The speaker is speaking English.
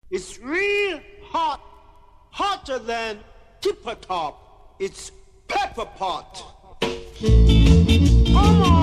It's real hot, hotter than tipper top. It's pepper pot. Come on.